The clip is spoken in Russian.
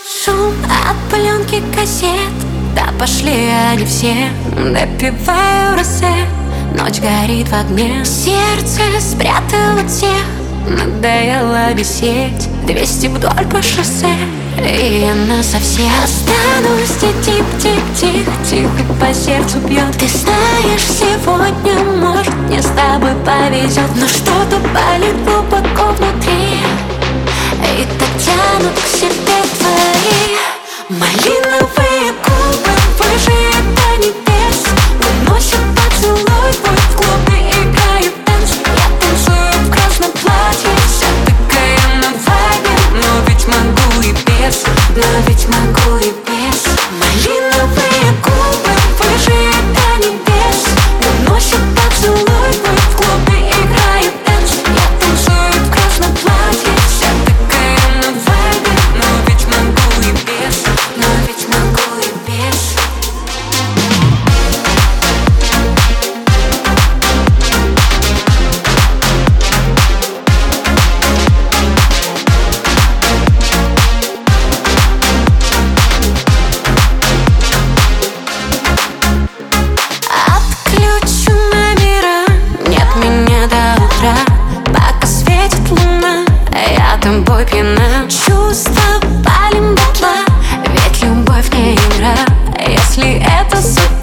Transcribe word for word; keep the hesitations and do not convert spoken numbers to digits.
Шум от пленки кассет, да пошли они все. Допиваю росе, ночь горит в огне. Сердце спрятало тех, надоело висеть. Двести вдоль по шоссе, и я насовсем останусь. Тихо-тихо-тихо, тихо по сердцу бьет. Ты знаешь, сегодня, может, мне с тобой повезет, но что-то болит глубоко внутри, и так тянут к себе твои малиновые губы, выше до небес. Уносят поцелуй твой в клубе, играют танцы. Я танцую в красном платье, вся такая на вайбе. Но ведь могу и без, но ведь могу и без. Малиновые губы, выше до небес. Уносят поцелуй твой в клубе, играют танцы. Я танцую в красном платье, вся такая на вайбе. Но ведь могу и без, но ведь могу и без. Отключу номера, нет меня до утра. Пока светит луна, я тобой пьяна. Чувства палим дотла, ведь любовь не игра. Если это суть